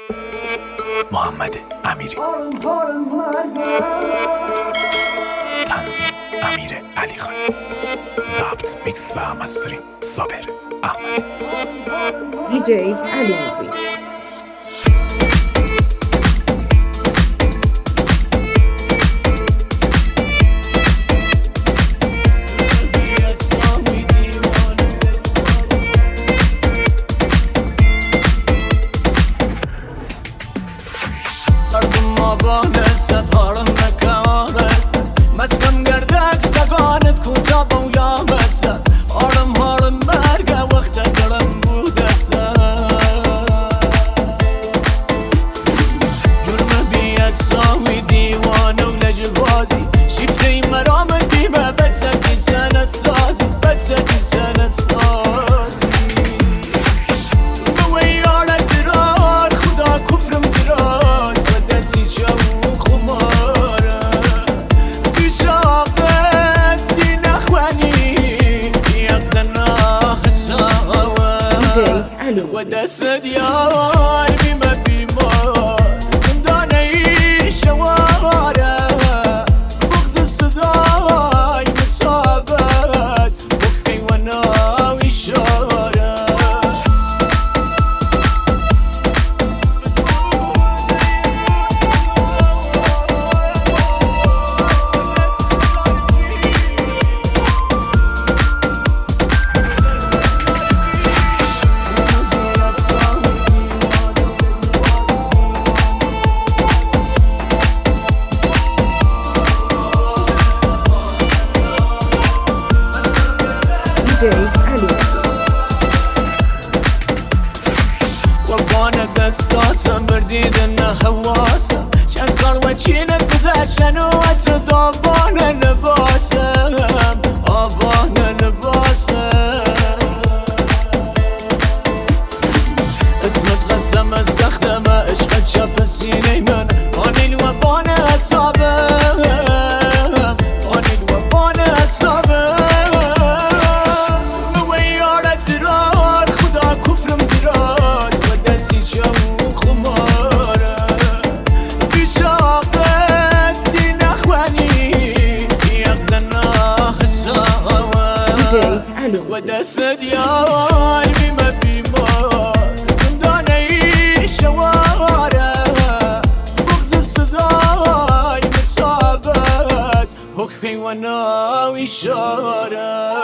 محمد امیری، تنظیم امیر علی خان، ضبط میکس و مسترینگ صابر احمد، دیجی علی موزیک. ودست دیار بیمه بیمار زندانه شواره بغض صدای متابت وقتی و ناوی شاره دیجی علی موزیک. وبانا قصاصة مرديد انه هواسة شان صار وجهنا بذاشن وتضبانا لباسة ابانا لباسة اسمه تغسم استخدمه عشقة شاب السيني من هاني الوبانا اصابه هاني الوبانا اصابه ودست دیار بیمه بیمار زندانه شواره بغض صدای متابت حکمی و ناوی شاره